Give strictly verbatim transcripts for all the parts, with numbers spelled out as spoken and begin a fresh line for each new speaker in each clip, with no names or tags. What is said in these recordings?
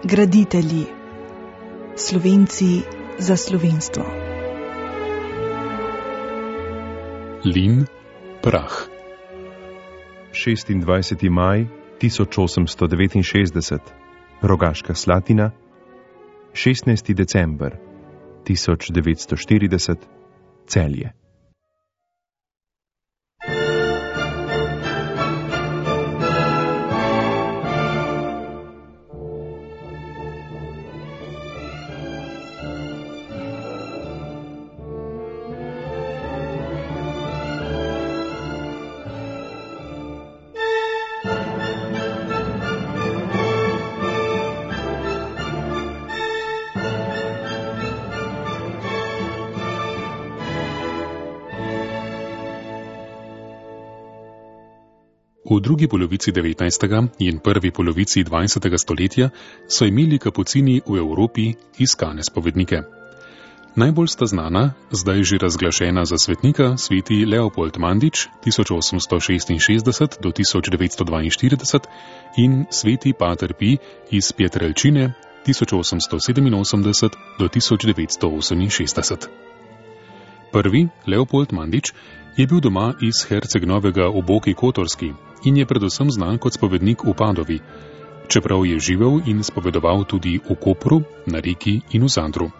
Graditelji. Slovenci za slovenstvo.
Lin, prah.
šestindvajseti maj tisoč osemsto devetinšestdeset, Rogaška Slatina. šestnajsti december tisoč devetsto štirideset, Celje.
V drugi polovici devetnajstega in prvi polovici dvajsetega stoletja so imeli kapucini v Evropi iskane spovednike. Najbolj sta znana, zdaj že razglašena za svetnika, sveti Leopold Mandič tisoč osemsto šestinšestdeset do tisoč devetsto dvainštirideset in sveti Pater Pij iz Pietrelcine tisoč osemsto sedeminosemdeset do tisoč devetsto oseminšestdeset. Prvi, Leopold Mandič, je bil doma iz Herceg-Novega v Boki Kotorski in je predvsem znan kot spovednik v Padovi, čeprav je živel in spovedoval tudi v Kopru, na Reki in v Zadru.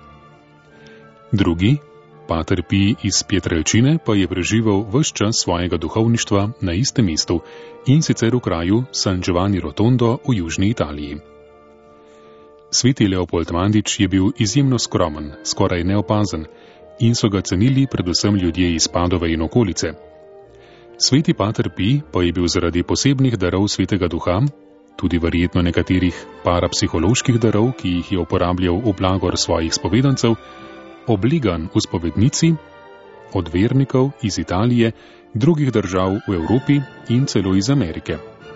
Drugi, Pater Pij iz Pietrelcine, pa je preživel ves čas svojega duhovništva na istem mestu in sicer v kraju San Giovanni Rotondo v južni Italiji. Sveti Leopold Mandič je bil izjemno skromen, skoraj neopazen, in so ga cenili predvsem ljudje iz Padove in okolice. Sveti Pater Pij pa je bil zaradi posebnih darov svetega duha, tudi verjetno nekaterih parapsiholoških darov, ki jih je uporabljal v blagor svojih spovedancev, obligan v spovednici od vernikov iz Italije, drugih držav v Evropi in celo iz Amerike.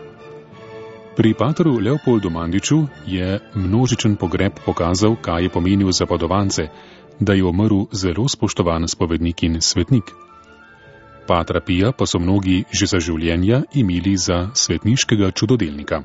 Pri pateru Leopoldu Mandiču je množičen pogreb pokazal, kaj je pomenil za Padovance, da je umrl zelo spoštovan spovednik in svetnik. Patra Pija pa so mnogi že za življenja imeli za svetniškega čudodelnika.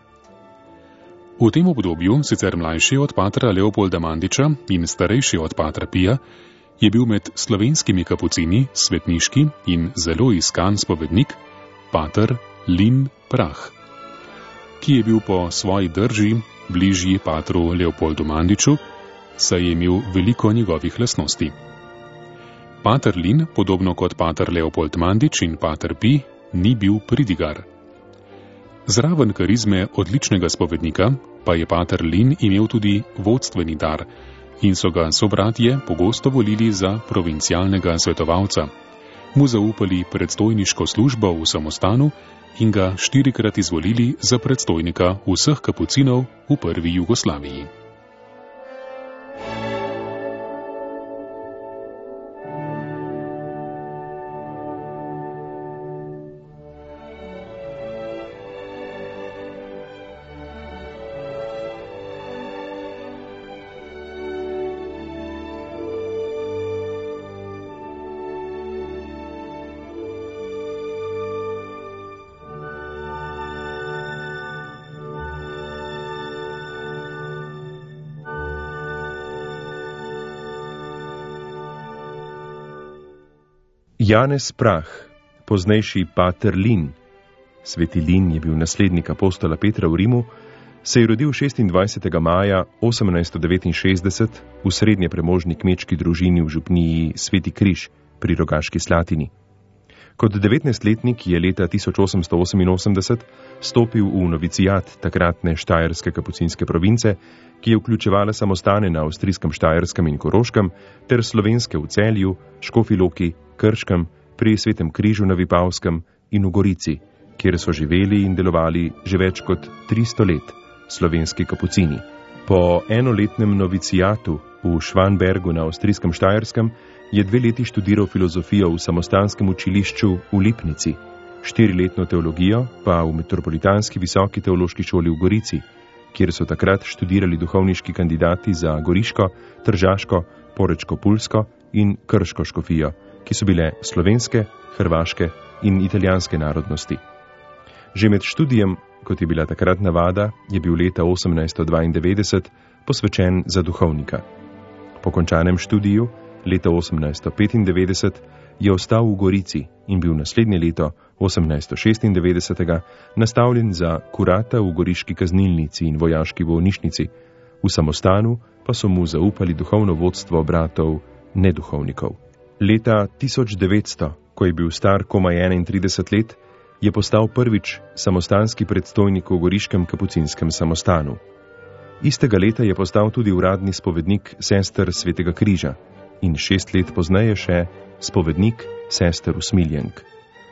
V tem obdobju, sicer mlajši od patra Leopolda Mandiča in starejši od Patra Pija, je bil med slovenskimi kapucini svetniški in zelo iskan spovednik pater Lin Prah, ki je bil po svoji drži bližji patru Leopoldu Mandiču, saj je imel veliko njegovih lastnosti. Pater Lin, podobno kot pater Leopold Mandič in pater Pij, ni bil pridigar. Zraven karizme odličnega spovednika pa je pater Lin imel tudi vodstveni dar in so ga sobratje pogosto volili za provincialnega svetovalca, mu zaupali predstojniško službo v samostanu in ga štirikrat izvolili za predstojnika vseh kapucinov v prvi Jugoslaviji.
Janez Prah, poznejši pater Lin, sveti Lin je bil naslednik apostola Petra v Rimu, se je rodil šestindvajsetega maja osemnajststo devetinšestdeset v srednje premožni kmečki družini v župniji Sveti Križ pri Rogaški Slatini. Kot devetnajstletnik je leta tisoč osemsto oseminosemdeset stopil v novicijat takratne štajerske kapucinske province, ki je vključevala samostane na avstrijskem Štajerskem in Koroškem ter slovenske v Celju, Škofji Loki, Krškem, pri Svetem Križu na Vipavskem in v Gorici, kjer so živeli in delovali že več kot tristo let slovenski kapucini. Po enoletnem novicijatu v Švanbergu na avstrijskem Štajerskem je dve leti študiral filozofijo v samostanskem učilišču v Lipnici, štiriletno teologijo pa v Metropolitanski visoki teološki šoli v Gorici, kjer so takrat študirali duhovniški kandidati za Goriško, Tržaško, Porečko-Pulsko in Krško škofijo, ki so bile slovenske, hrvaške in italijanske narodnosti. Že med študijem kot je bila takrat navada, je bil leta osemnajststo dvaindevetdeset posvečen za duhovnika. Po končanem študiju, leta osemnajststo petindevetdeset, je ostal v Gorici in bil naslednje leto, osemnajststo šestindevetdeset, nastavljen za kurata v goriški kaznilnici in vojaški bolnišnici, v samostanu pa so mu zaupali duhovno vodstvo bratov neduhovnikov. Leta tisoč devetsto, ko je bil star komaj enaintrideset let, je postal prvič samostanski predstojnik v goriškem kapucinskem samostanu. Istega leta je postal tudi uradni spovednik sester Svetega križa in šest let pozneje še spovednik sester Usmiljenk.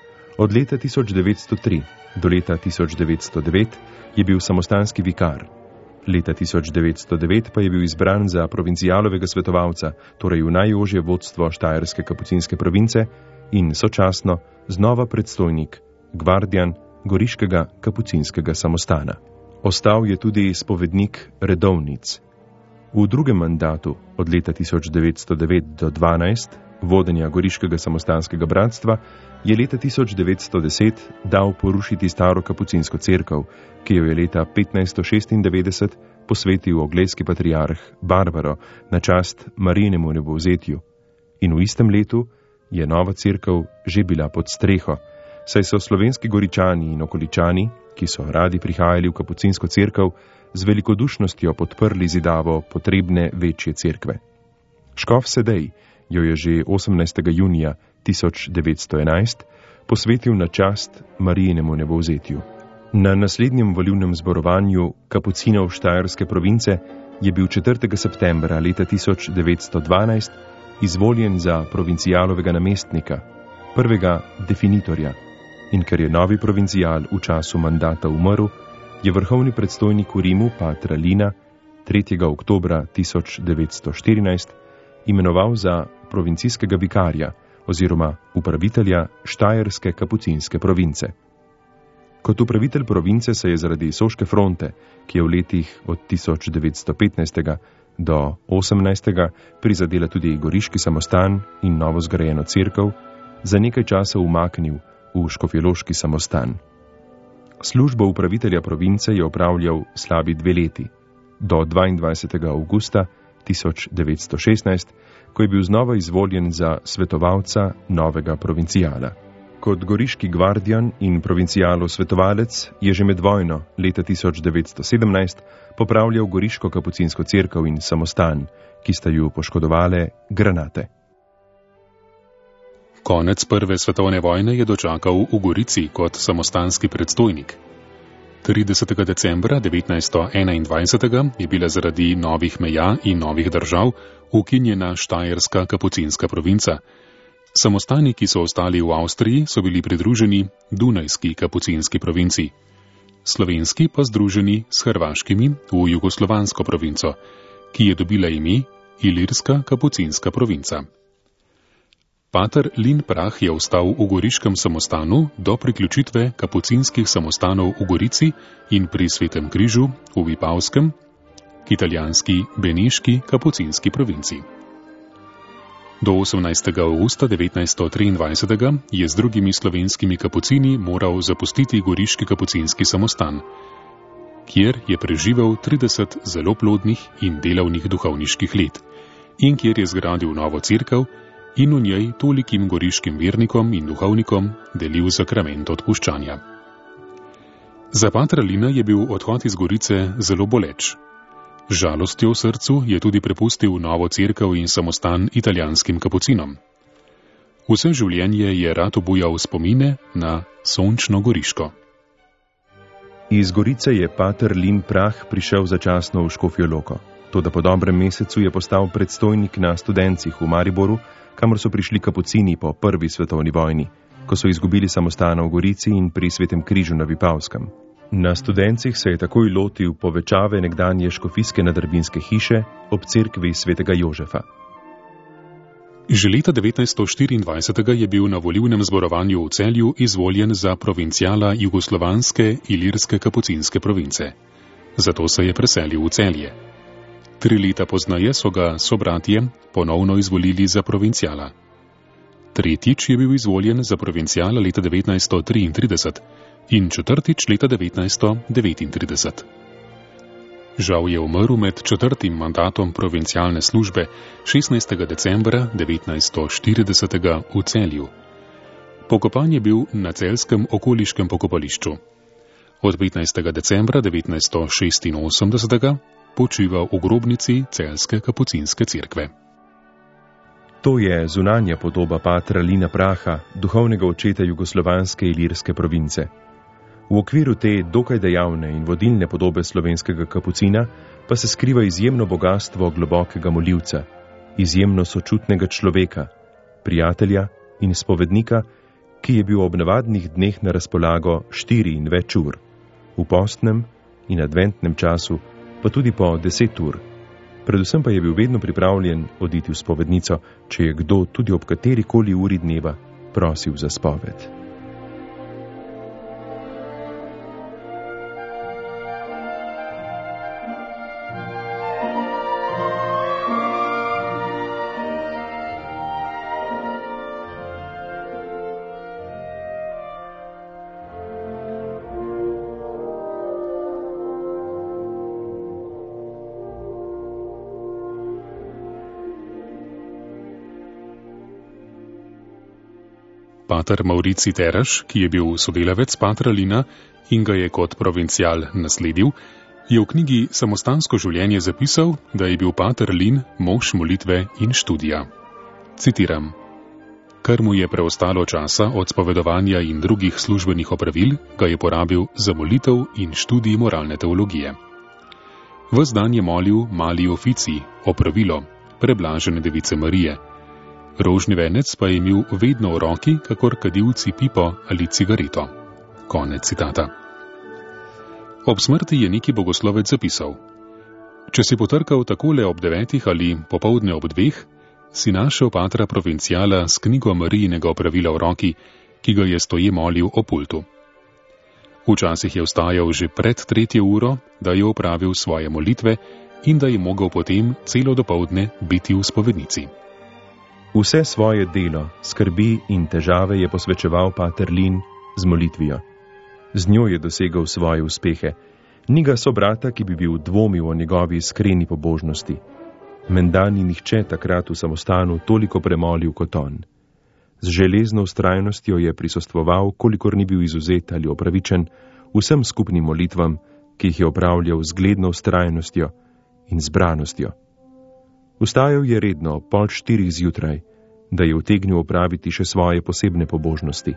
Od leta tisoč devetsto tri do leta tisoč devetsto devet je bil samostanski vikar. Leta tisoč devetsto devet pa je bil izbran za provincialovega svetovalca, torej v najožje vodstvo štajerske kapucinske province in sočasno znova predstojnik, gvardijan goriškega kapucinskega samostana. Ostal je tudi spovednik redovnic. V drugem mandatu od leta tisoč devetsto devet do dvanajst vodenja goriškega samostanskega bratstva je leta tisoč devetsto deset dal porušiti staro kapucinsko cerkev, ki jo je leta petnajststo šestindevetdeset posvetil oglejski patriarh Barbaro na čast Marijinemu nebovzetju. In v istem letu je nova cerkev že bila pod streho, saj so slovenski Goričani in okoličani, ki so radi prihajali v kapucinsko cerkev, z velikodušnostjo podprli zidavo potrebne večje cerkve. Škof Sedej jo je že osemnajstega junija tisoč devetsto enajst posvetil na čast Marijinemu nebovzetju. Na naslednjem volilnem zborovanju kapucinov štajerske province je bil četrtega septembra leta tisoč devetsto dvanajst izvoljen za provincialovega namestnika, prvega definitorja, in ker je novi provincial v času mandata umrl, je vrhovni predstojnik v Rimu patra Lina tretjega oktobra tisoč devetsto štirinajst imenoval za provincijskega vikarja oziroma upravitelja štajerske kapucinske province. Kot upravitelj province se je zaradi Soške fronte, ki je v letih od tisoč devetsto petnajst do osemnajst prizadela tudi goriški samostan in novo zgrajeno cerkev, za nekaj časa umaknil v škofjeloški samostan. Službo upravitelja province je opravljal slabi dve leti, do dvaindvajsetega avgusta tisoč devetsto šestnajst, ko je bil znova izvoljen za svetovalca novega provincijala. Kot goriški gvardijan in provincijalo svetovalec je že med vojno leta tisoč devetsto sedemnajst popravljal goriško kapucinsko cerkev in samostan, ki sta ju poškodovale granate.
Konec prve svetovne vojne je dočakal v Gorici kot samostanski predstojnik. tridesetega decembra devetnajststo enaindvajset je bila zaradi novih meja in novih držav ukinjena štajerska kapucinska provinca. Samostani, ki so ostali v Avstriji, so bili pridruženi Dunajski kapucinski provinci, slovenski pa združeni s hrvaškimi v jugoslovansko provinco, ki je dobila ime Ilirska kapucinska provinca. Pater Lin Prah je ostal v goriškem samostanu do priključitve kapucinskih samostanov v Gorici in pri Svetem križu v Vipavskem, italijanski beneški kapucinski provinci. Do osemnajstega avgusta devetnajststo triindvajset je z drugimi slovenskimi kapucini moral zapustiti goriški kapucinski samostan, kjer je preživel trideset zelo plodnih in delavnih duhovniških let in kjer je zgradil novo cerkev in v njej tolikim goriškim vernikom in duhovnikom delil sakrament odpuščanja. Za patra Lina je bil odhod iz Gorice zelo boleč. Žalostjo v srcu je tudi prepustil novo cerkev in samostan italijanskim kapucinom. Vse življenje je rad obujal spomine na sončno Goriško.
Iz Gorice je pater Lin Prah prišel začasno v Škofjo Loko. Toda po dobrem mesecu je postal predstojnik na Studencih v Mariboru, kamor so prišli kapucini po prvi svetovni vojni, ko so izgubili samostana v Gorici in pri Svetem križu na Vipavskem. Na Studencih se je takoj lotil povečave nekdanje škofijske nadrbinske hiše ob cerkvi svetega Jožefa.
Že leta devetnajststo štiriindvajset je bil na volilnem zborovanju v Celju izvoljen za provincijala jugoslovanske ilirske kapucinske province. Zato se je preselil v Celje. Tri leta pozneje so ga sobratje ponovno izvolili za provincijala. Tretjič je bil izvoljen za provincijala leta devetnajststo triintrideset in četrtič leta devetnajststo devetintrideset. Žal je umrl med četrtim mandatom provincialne službe šestnajstega decembra devetnajststo štirideset v Celju. Pokopan je bil na celjskem okoliškem pokopališču. Od petnajstega decembra devetnajststo šestinosemdeset počiva v grobnici celjske kapucinske cerkve.
To je zunanja podoba patra Lina Praha, duhovnega očeta jugoslovanske ilirske province. V okviru te dokaj dejavne in vodilne podobe slovenskega kapucina pa se skriva izjemno bogatstvo globokega molivca, izjemno sočutnega človeka, prijatelja in spovednika, ki je bil ob navadnih dneh na razpolago štiri in več ur, v postnem in adventnem času pa tudi po deset ur. Predvsem pa je bil vedno pripravljen oditi v spovednico, če je kdo tudi ob katerikoli uri dneva prosil za spoved.
Pater Maurici Teraš, ki je bil sodelavec patra Lina in ga je kot provincial nasledil, je v knjigi Samostansko življenje zapisal, da je bil pater Lin mož molitve in študija. Citiram: Kar mu je preostalo časa od spovedovanja in drugih službenih opravil, ga je porabil za molitev in študij moralne teologije. Ves dan je molil mali oficij, opravilo, preblažene device Marije. Rožni venec pa je imel vedno v roki, kakor kadilci pipo ali cigareto. Konec citata. Ob smrti je neki bogoslovec zapisal: Če si potrkal takole ob devetih ali popoldne ob dveh, si našel patra provinciala s knjigo Marijinega opravila v roki, ki ga je stoje molil o pultu. Včasih je vstajal že pred tretjo uro, da je opravil svoje molitve in da je mogel potem celo dopoldne biti v spovednici.
Vse svoje delo, skrbi in težave je posvečeval pater Lin z molitvijo. Z njo je dosegal svoje uspehe. Ni ga sobrata, ki bi bil dvomil o njegovi iskreni pobožnosti. Menda ni nihče takrat v samostanu toliko premolil kot on. Z železno vztrajnostjo je prisostvoval, kolikor ni bil izuzet ali opravičen, vsem skupnim molitvam, ki jih je opravljal z zgledno vztrajnostjo in zbranostjo. Vstajal je redno pol štirih zjutraj, da je utegnil opraviti še svoje posebne pobožnosti.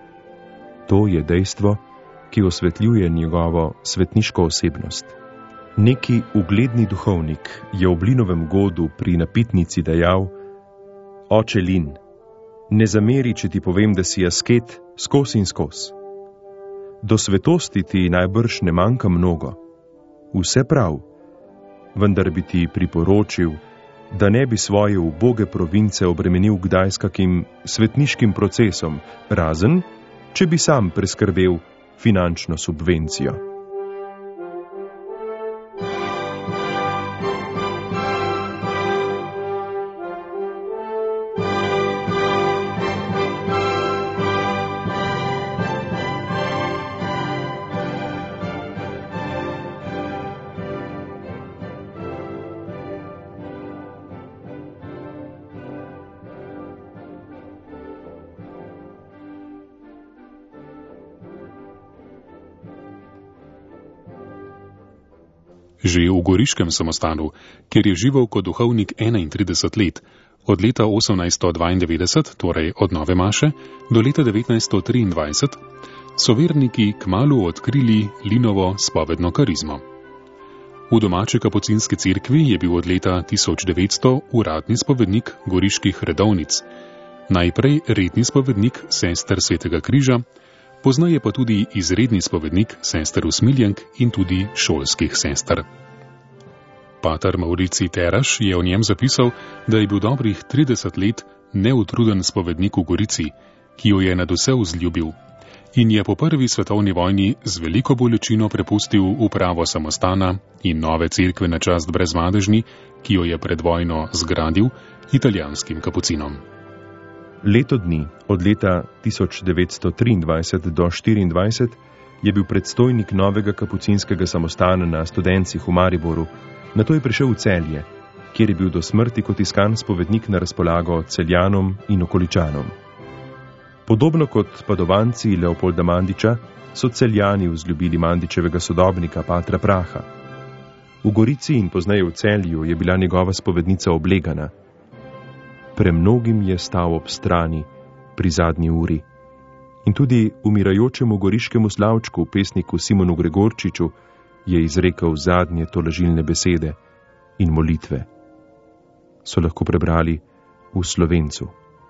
To je dejstvo, ki osvetljuje njegovo svetniško osebnost. Neki ugledni duhovnik je ob Linovem godu pri napitnici dejal: Oče Lin, ne zameri, če ti povem, da si asket skos in skos. Do svetosti ti najbrž ne manjka mnogo. Vse prav, vendar bi ti priporočil, da ne bi svoje uboge province obremenil kdaj s kakim svetniškim procesom, razen, če bi sam preskrbel finančno subvencijo.
Že v goriškem samostanu, kjer je živel kot duhovnik enaintrideset let, od leta osemnajststo dvaindevetdeset, torej od nove maše, do leta devetnajststo triindvajset, so verniki kmalu odkrili Linovo spovedno karizmo. V domači kapucinski cerkvi je bil od leta tisoč devetsto uradni spovednik goriških redovnic, najprej redni spovednik sester Svetega križa, poznaje pa tudi izredni spovednik sester usmiljenk in tudi šolskih sester. Pater Maurici Teraš je o njem zapisal, da je bil dobrih trideset let neutruden spovednik v Gorici, ki jo je nadvse vzljubil, in je po prvi svetovni vojni z veliko bolečino prepustil upravo samostana in nove cerkve na čast Brezmadežni, ki jo je pred vojno zgradil, italijanskim kapucinom.
Leto dni, od leta tisoč devetsto triindvajset do štiriindvajset, je bil predstojnik novega kapucinskega samostana na Studencih v Mariboru, nato je prišel v Celje, kjer je bil do smrti kot iskan spovednik na razpolago Celjanom in okoličanom. Podobno kot Padovanci Leopolda Mandiča so Celjani vzljubili Mandičevega sodobnika Patra Praha. V Gorici in pozneje v Celju je bila njegova spovednica oblegana. Premnogim je stal ob strani pri zadnji uri. In tudi umirajočemu goriškemu slavčku, pesniku Simonu Gregorčiču, je izrekel zadnje tolažilne besede in molitve. So lahko prebrali v Slovencu.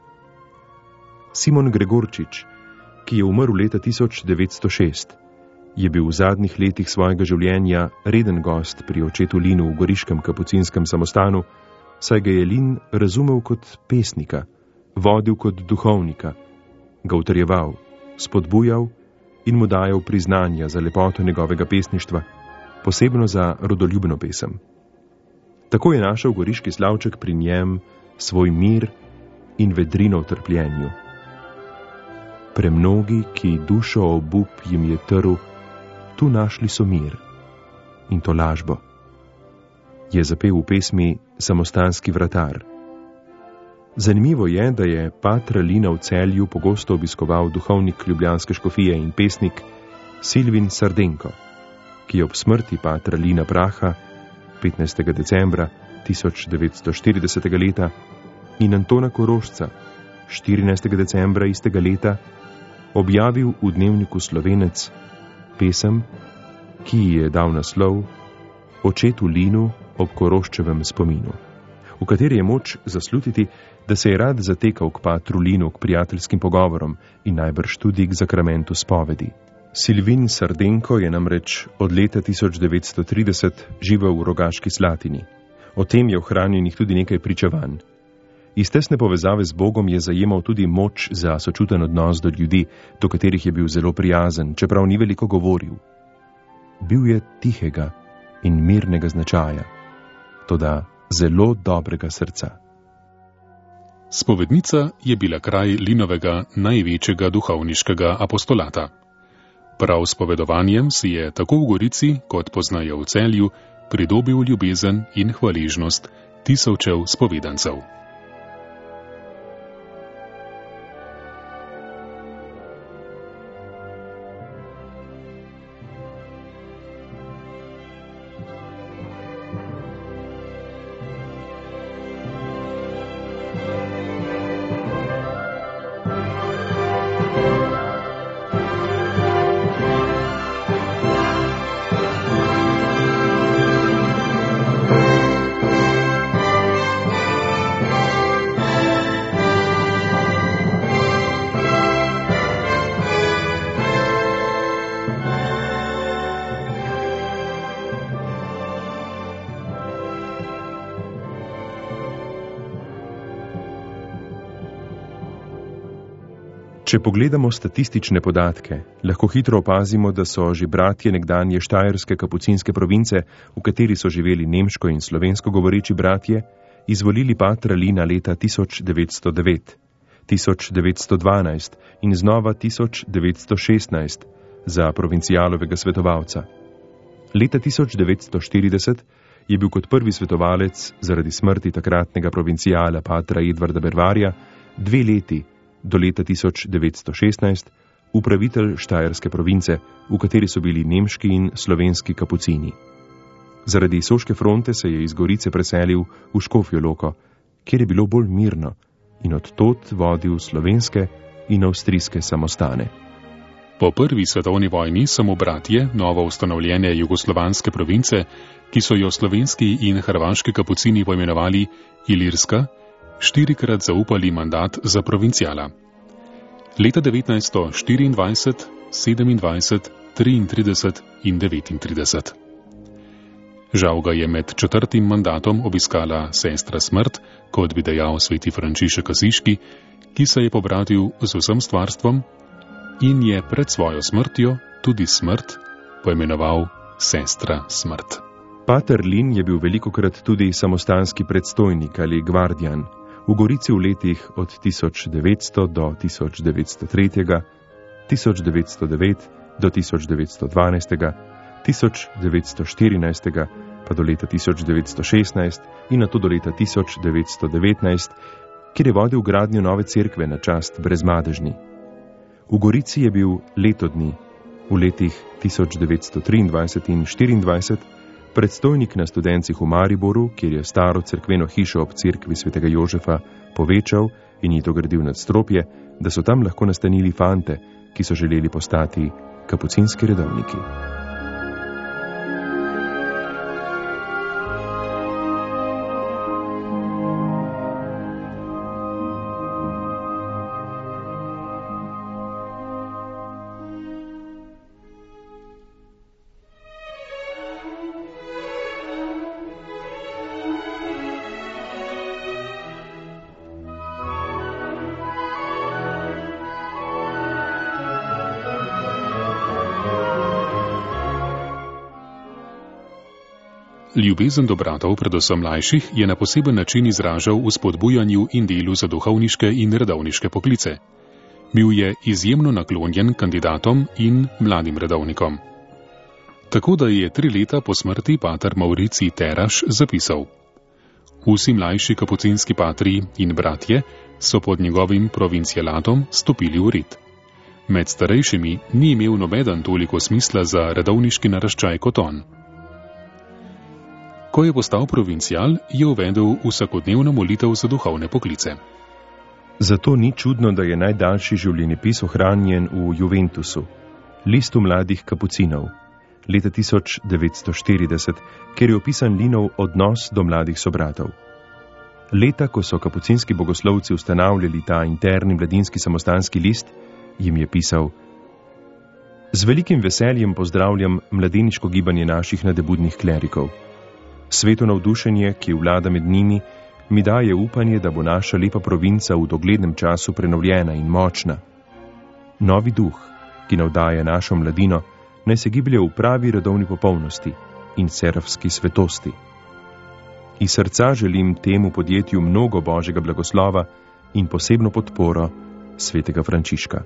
Simon Gregorčič, ki je umrl leta tisoč devetsto šest, je bil v zadnjih letih svojega življenja reden gost pri očetu Linu v goriškem kapucinskem samostanu, saj ga je Lin razumel kot pesnika, vodil kot duhovnika, ga utrjeval, spodbujal in mu dajal priznanja za lepoto njegovega pesništva, posebno za rodoljubno pesem. Tako je našel goriški slavček pri njem svoj mir in vedrino v trpljenju. Premnogi, ki dušo obup jim je trl, tu našli so mir in to lažbo, je zapel v pesmi Samostanski vratar. Zanimivo je, da je patra Lina v Celju pogosto obiskoval duhovnik ljubljanske škofije in pesnik Silvin Sardenko, ki je ob smrti patra Lina Praha petnajstega decembra tisoč devetsto štiridesetega leta in Antona Korošca štirinajstega decembra istega leta objavil v dnevniku Slovenec pesem, ki ji je dal naslov Očetu Linu ob Koroščevem spominu, v kateri je moč zaslutiti, da se je rad zatekal k patru Linu, k prijateljskim pogovorom in najbrž tudi k zakramentu spovedi. Silvin Sardenko je namreč od leta tisoč devetsto trideset živel v Rogaški Slatini. O tem je ohranjenih tudi nekaj pričevanj. Iz tesne povezave z Bogom je zajemal tudi moč za sočuten odnos do ljudi, do katerih je bil zelo prijazen, čeprav ni veliko govoril. Bil je tihega in mirnega značaja, toda zelo dobrega srca.
Spovednica je bila kraj Linovega največjega duhovniškega apostolata. Prav s povedovanjem si je tako v Gorici, kot poznaje v Celju, pridobil ljubezen in hvaležnost tisočev spovedancev.
Če pogledamo statistične podatke, lahko hitro opazimo, da so že bratje nekdanje štajerske kapucinske province, v kateri so živeli nemško in slovensko govoreči bratje, izvolili patra Lina leta tisoč devetsto devet, tisoč devetsto dvanajst in znova tisoč devetsto šestnajst za provincialovega svetovalca. Leta tisoč devetsto štirideset je bil kot prvi svetovalec zaradi smrti takratnega provinciala patra Edvarda Bervarja dve leti do leta tisoč devetsto šestnajst upravitelj štajerske province, v kateri so bili nemški in slovenski kapucini. Zaradi Soške fronte se je iz Gorice preselil v Škofjo Loko, kjer je bilo bolj mirno in od tod vodil slovenske in avstrijske samostane.
Po prvi svetovni vojni so mu bratje novo ustanovljene jugoslovanske province, ki so jo slovenski in hrvaški kapucini poimenovali Ilirska, štirikrat zaupali mandat za provinciala. Leta devetnajststo štiriindvajset, sedemindvajset, triintrideset in devetintrideset. Žal ga je med četrtim mandatom obiskala sestra smrt, kot bi dejal sveti Frančišek Asiški, ki se je pobratil z vsem stvarstvom in je pred svojo smrtjo tudi smrt poimenoval sestra smrt.
Pater Lin je bil velikokrat tudi samostanski predstojnik ali gvardijan. V Gorici v letih od tisoč devetsto do tisoč devetsto tri, tisoč devetsto devet do tisoč devetsto dvanajst, tisoč devetsto štirinajst pa do leta tisoč devetsto šestnajst in nato do leta tisoč devetsto devetnajst, kjer je vodil gradnjo nove cerkve na čast Brezmadežni. V Gorici je bil leto dni, v letih tisoč devetsto triindvajset in štiriindvajset, predstojnik na Studencih v Mariboru, kjer je staro cerkveno hišo ob cerkvi svetega Jožefa povečal in ji dogradil nadstropje, da so tam lahko nastanili fante, ki so želeli postati kapucinski redovniki.
Ljubezen do bratov, predvsem mlajših, je na poseben način izražal v spodbujanju in delu za duhovniške in redovniške poklice. Bil je izjemno naklonjen kandidatom in mladim redovnikom. Tako da je tri leta po smrti pater Mauricij Teraš zapisal: Vsi mlajši kapucinski patri in bratje so pod njegovim provincialatom stopili v red. Med starejšimi ni imel nobeden toliko smisla za redovniški naraščaj kot on. Ko je postal provincial, je uvedel vsakodnevno molitev za duhovne poklice.
Zato ni čudno, da je najdaljši življenjepis ohranjen v Juventusu, listu mladih kapucinov, leta tisoč devetsto štirideset, kjer je opisan Linov odnos do mladih sobratov. Leta, ko so kapucinski bogoslovci ustanavljali ta interni mladinski samostanski list, jim je pisal: Z velikim veseljem pozdravljam mladeniško gibanje naših nadebudnih klerikov. Sveto navdušenje, ki vlada med njimi, mi daje upanje, da bo naša lepa provinca v doglednem času prenovljena in močna. Novi duh, ki navdaja našo mladino, naj se giblje v pravi redovni popolnosti in serafski svetosti. Iz srca želim temu podjetju mnogo božjega blagoslova in posebno podporo svetega Frančiška.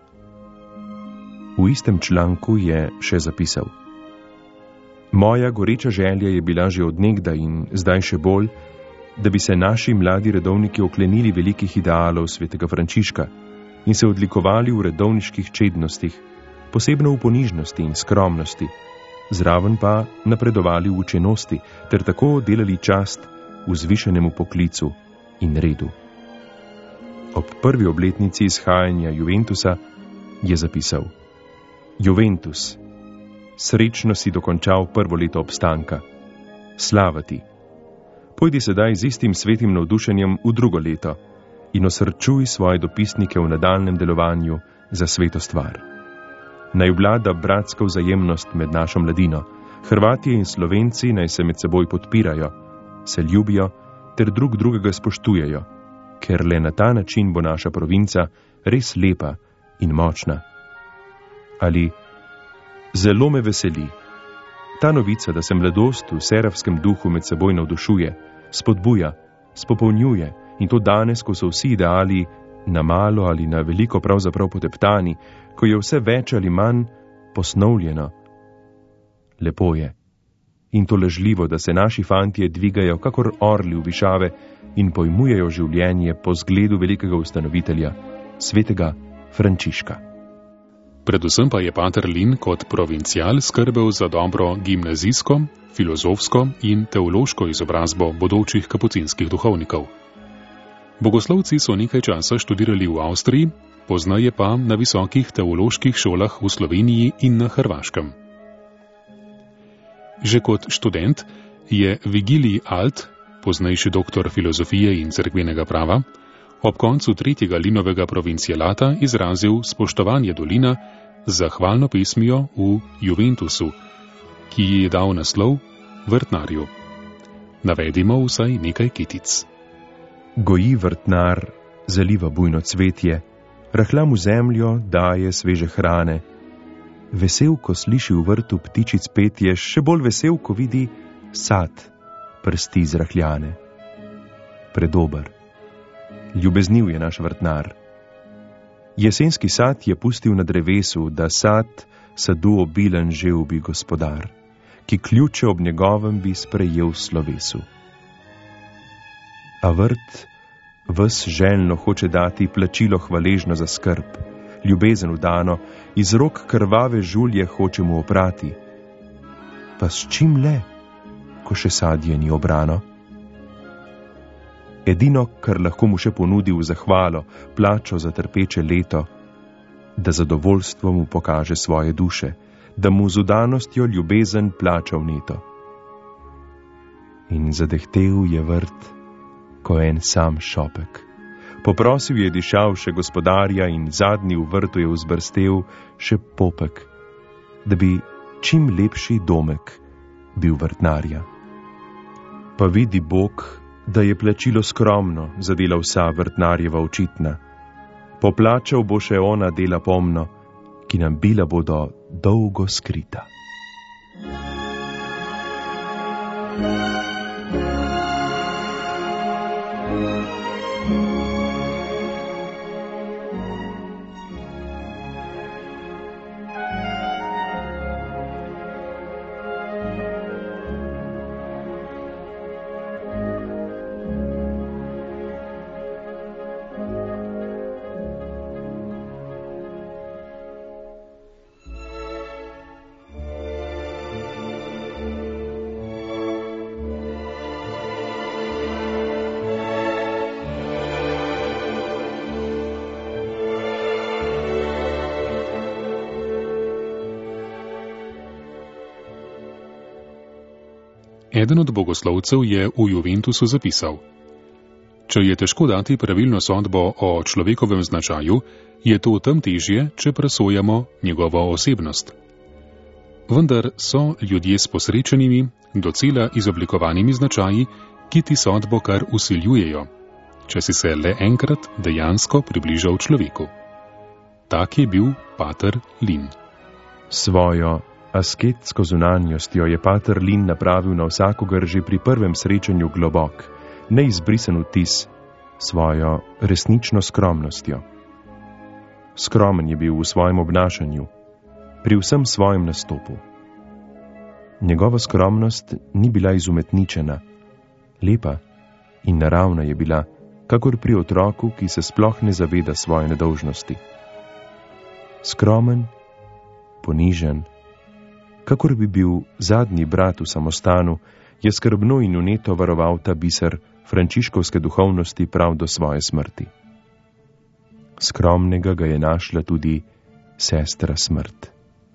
V istem članku je še zapisal: Moja goreča želja je bila že od nekdaj in zdaj še bolj, da bi se naši mladi redovniki oklenili velikih idealov svetega Frančiška in se odlikovali v redovniških čednostih, posebno v ponižnosti in skromnosti, zraven pa napredovali v učenosti ter tako delali čast vzvišenemu poklicu in redu. Ob prvi obletnici izhajanja Juventusa je zapisal: Juventus, srečno si dokončal prvo leto obstanka. Slava ti! Pojdi sedaj z istim svetim navdušenjem v drugo leto in osrčuj svoje dopisnike v nadaljnem delovanju za sveto stvar. Naj vlada bratska vzajemnost med našo mladino, Hrvatje in Slovenci naj se med seboj podpirajo, se ljubijo ter drug drugega spoštujejo, ker le na ta način bo naša provinca res lepa in močna. Ali: Zelo me veseli. Ta novica, da se mladost v serafskem duhu med seboj navdušuje, spodbuja, spopolnjuje in to danes, ko so vsi ideali na malo ali na veliko pravzaprav poteptani, ko je vse več ali manj posnovljeno. Lepo je. In to lažljivo, da se naši fantje dvigajo kakor orli v višave in pojmujejo življenje po zgledu velikega ustanovitelja, svetega Frančiška.
Predvsem pa je pater Lin kot provincial skrbel za dobro gimnazijsko, filozofsko in teološko izobrazbo bodočih kapucinskih duhovnikov. Bogoslovci so nekaj časa študirali v Avstriji, poznaje pa na visokih teoloških šolah v Sloveniji in na Hrvaškem. Že kot študent je Vigilij Alt, poznejši doktor filozofije in cerkvenega prava, ob koncu tretjega Linovega provincialata izrazil spoštovanje do Lina z zahvalno pesmijo v Juventusu, ki ji je dal naslov Vrtnarju. Navedimo vsaj nekaj kitic.
Goji vrtnar, zaliva bujno cvetje, rahla mu zemljo daje sveže hrane. Vesel, ko sliši v vrtu ptičic petje, še bolj vesel, ko vidi sad prsti zrahljane. Predober, Ljubezniv je naš vrtnar. Jesenski sad je pustil na drevesu, da sad sadu obilen žel bi gospodar, ki ključe ob njegovem bi sprejel slovesu. A vrt ves željno hoče dati plačilo hvaležno za skrb, ljubezen vdano, iz rok krvave žulje hoče mu oprati. Pa s čim le, ko še sadje ni obrano? Edino, kar lahko mu še ponudi v zahvalo, plačo za trpeče leto, da zadovoljstvo mu pokaže svoje duše, da mu z vdanostjo ljubezen plača vneto. In zadehtel je vrt, ko en sam šopek. Poprosil je dišal še gospodarja in zadnji v vrtu je vzbrstel še popek, da bi čim lepši domek bil vrtnarja. Pa vidi Bog, da je plačilo skromno, zadela vsa vrtnarjeva očitna. Poplačal bo še ona dela pomno, ki nam bila bodo dolgo skrita.
Eden od bogoslovcev je v Juventusu zapisal: Če je težko dati pravilno sodbo o človekovem značaju, je to tem težje, če presojamo njegovo osebnost. Vendar so ljudje s posrečenimi, docela izoblikovanimi značaji, ki ti sodbo kar usiljujejo, če si se le enkrat dejansko približal človeku. Tak je bil pater Lin.
Svojo asketsko zunanjostjo je pater Lin napravil na vsakogar že pri prvem srečanju globok, neizbrisen vtis, svojo resnično skromnostjo. Skromen je bil v svojem obnašanju, pri vsem svojem nastopu. Njegova skromnost ni bila izumetničena, lepa in naravna je bila, kakor pri otroku, ki se sploh ne zaveda svoje nedolžnosti. Skromen, ponižen, kakor bi bil zadnji brat v samostanu, je skrbno in vneto varoval ta biser frančiškovske duhovnosti prav do svoje smrti. Skromnega ga je našla tudi sestra smrt.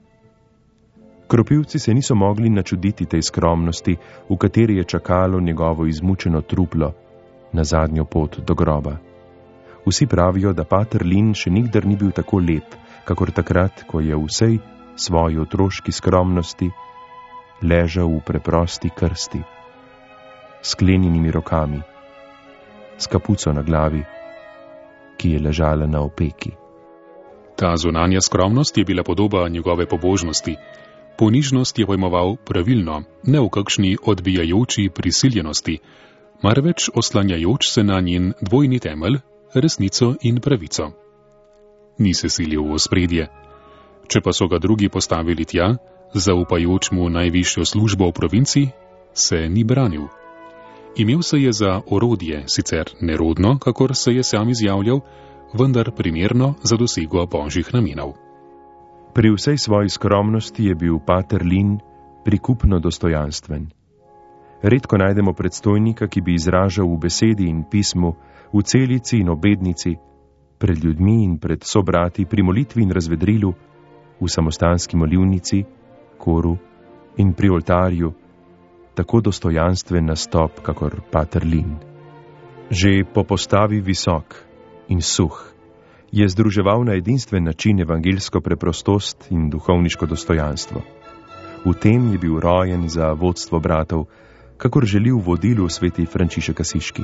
Kropivci se niso mogli načuditi tej skromnosti, v kateri je čakalo njegovo izmučeno truplo na zadnjo pot do groba. Vsi pravijo, da pater Lin še nikdar ni bil tako lep, kakor takrat, ko je vsej svoji otroški skromnosti ležal v preprosti krsti, sklenjenimi rokami, s kapuco na glavi, ki je ležala na opeki.
Ta zunanja skromnost je bila podoba njegove pobožnosti. Ponižnost je pojmoval pravilno, ne v kakšni odbijajoči prisiljenosti, marveč oslanjajoč se na njen dvojni temelj, resnico in pravico. Ni se silil v ospredje. Če pa so ga drugi postavili tja, zaupajoč mu najvišjo službo v provinci, se ni branil. Imel se je za orodje, sicer nerodno, kakor se je sam izjavljal, vendar primerno za dosego božjih namenov.
Pri vsej svoji skromnosti je bil pater Lin prikupno dostojanstven. Redko najdemo predstojnika, ki bi izražal v besedi in pismu, v celici in obednici, pred ljudmi in pred sobrati, pri molitvi in razvedrilu, v samostanski molivnici, koru in pri oltarju, tako dostojanstven nastop, kakor pater Lin. Že po postavi visok in suh je združeval na edinstven način evangeljsko preprostost in duhovniško dostojanstvo. V tem je bil rojen za vodstvo bratov, kakor želi v vodilu sveti Frančišek Asiški.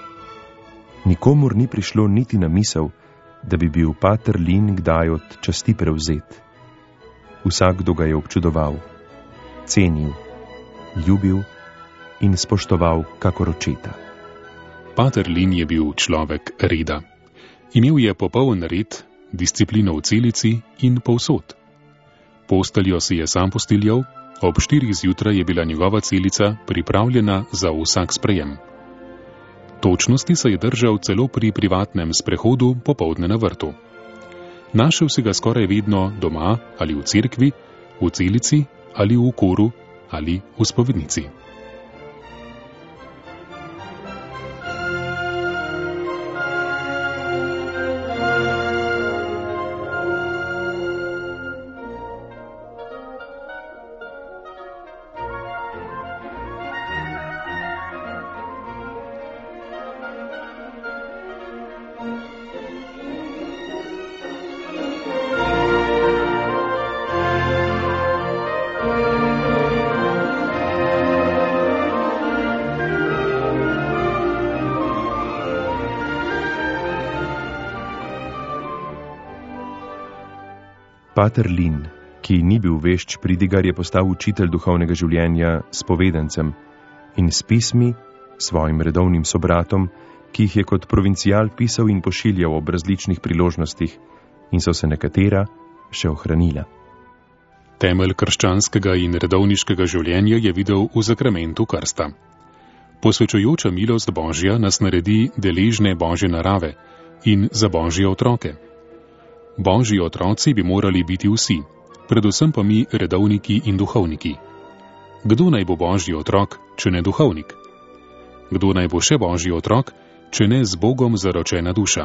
Nikomur ni prišlo niti na misel, da bi bil pater Lin kdaj od časti prevzet. Vsakdo ga je občudoval, cenil, ljubil in spoštoval kakor očeta.
pater Lin je bil človek reda. Imel je popoln red, disciplino v celici in povsod. Posteljo si je sam postiljal, ob štirih zjutraj je bila njegova celica pripravljena za vsak sprejem. Točnosti se je držal celo pri privatnem sprehodu popoldne na vrtu. Našel si ga skoraj vedno doma ali v cerkvi, v celici ali v koru ali v spovednici.
Pater Lin, ki ni bil vešč pridigar, je postal učitelj duhovnega življenja spovedancem in s pismi svojim redovnim sobratom, ki jih je kot provincial pisal in pošiljal ob različnih priložnostih in so se nekatera še ohranila.
Temelj krščanskega in redovniškega življenja je videl v zakramentu krsta. Posvečujoča milost Božja nas naredi deležne Božje narave in za Božje otroke. Božji otroci bi morali biti vsi, predvsem pa mi redovniki in duhovniki. Kdo naj bo Božji otrok, če ne duhovnik? Kdo naj bo še Božji otrok, če ne z Bogom zaročena duša?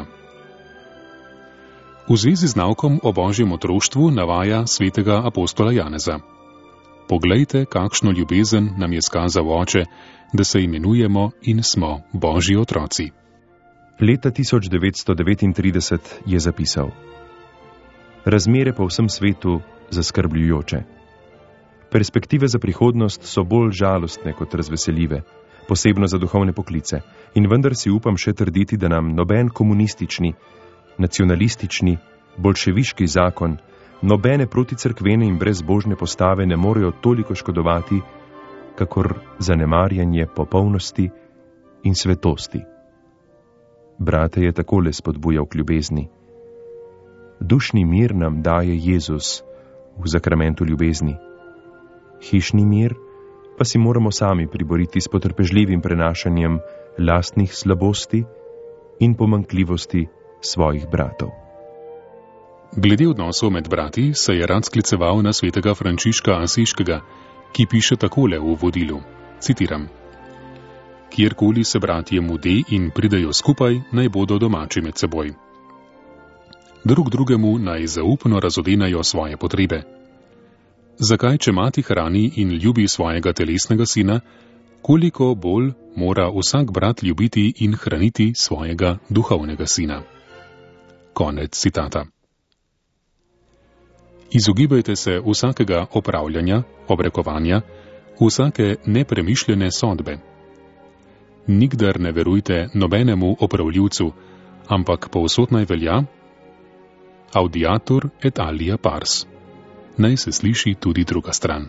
V zvezi z naukom o Božjem otroštvu navaja svetega apostola Janeza. Poglejte, kakšno ljubezen nam je skazal Oče, da se imenujemo in smo Božji otroci.
Leta tisoč devetsto devetintrideset je zapisal: Razmere po vsem svetu zaskrbljujoče. Perspektive za prihodnost so bolj žalostne kot razveseljive, posebno za duhovne poklice, in vendar si upam še trditi, da nam noben komunistični, nacionalistični, bolševiški zakon, nobene proticrkvene in brezbožne postave ne morejo toliko škodovati, kakor zanemarjanje popolnosti in svetosti. Brate je takole spodbujal k ljubezni. Dušni mir nam daje Jezus v zakramentu ljubezni. Hišni mir pa si moramo sami priboriti s potrpežljivim prenašanjem lastnih slabosti in pomanjkljivosti svojih bratov.
Glede odnosov med brati se je rad skliceval na svetega Frančiška Asiškega, ki piše takole v vodilu, citiram: Kjerkoli se bratje mude in pridejo skupaj, naj bodo domači med seboj. Drug drugemu naj zaupno razodenajo svoje potrebe. Zakaj, če mati hrani in ljubi svojega telesnega sina, koliko bolj mora vsak brat ljubiti in hraniti svojega duhovnega sina? Konec citata. Izogibajte se vsakega opravljanja, obrekovanja, vsake nepremišljene sodbe. Nikdar ne verujte nobenemu opravljivcu, ampak povsod naj velja audiatur et alia pars. Naj se sliši tudi druga stran.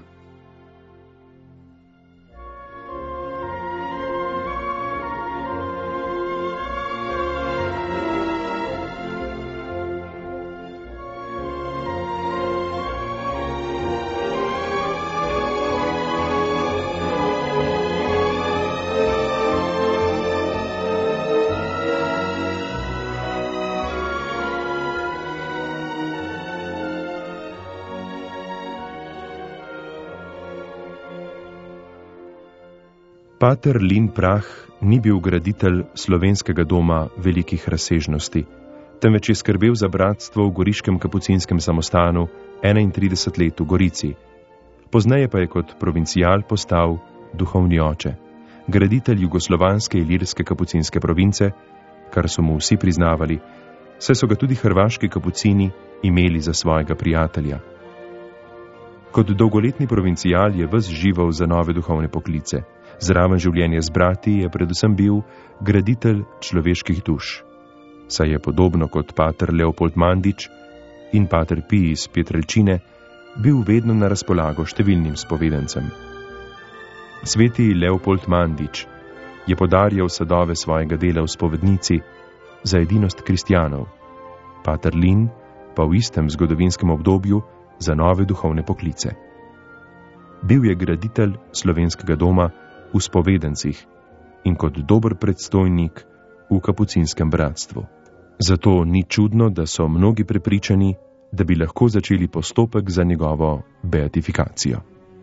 Pater Lin Prah ni bil graditelj slovenskega doma velikih razsežnosti, temveč je skrbel za bratstvo v goriškem kapucinskem samostanu enaintrideset let v Gorici. Pozneje pa je kot provincial postal duhovni oče, graditelj jugoslovanske ilirske kapucinske province, kar so mu vsi priznavali, saj so ga tudi hrvaški kapucini imeli za svojega prijatelja. Kot dolgoletni provincial je ves žival za nove duhovne poklice. Zraven življenja z brati je predvsem bil graditelj človeških duš, saj je podobno kot pater Leopold Mandič in pater Pij iz Pietrelčine bil vedno na razpolago številnim spovedancem. Sveti Leopold Mandič je podarjal sadove svojega dela v spovednici za edinost kristjanov, pater Lin pa v istem zgodovinskem obdobju za nove duhovne poklice. Bil je graditelj slovenskega doma v spovedancih in kot dober predstojnik v kapucinskem bratstvu. Zato ni čudno, da so mnogi prepričani, da bi lahko začeli postopek za njegovo beatifikacijo.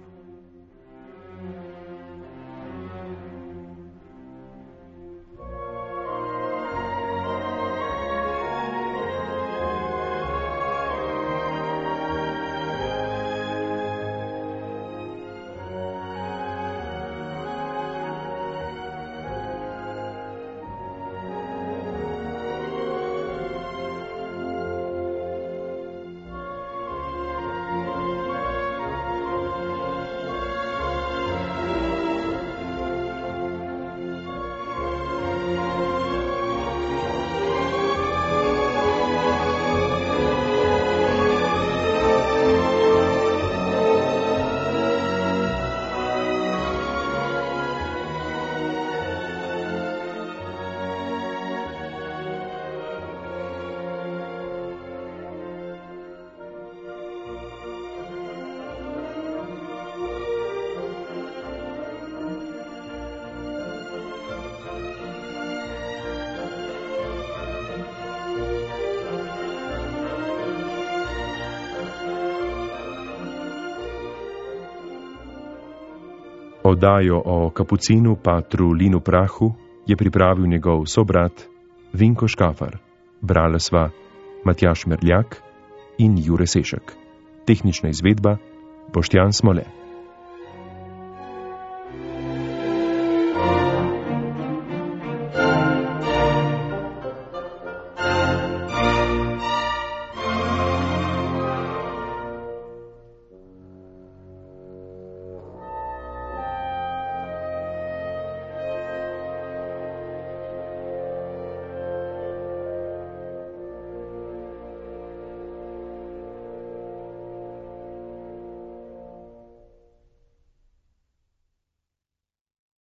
Oddajo o kapucinu patru Linu Prahu je pripravil njegov sobrat Vinko Škafar, brala sva Matjaž Merljak in Jure Sešek. Tehnična izvedba Boštjan Smole.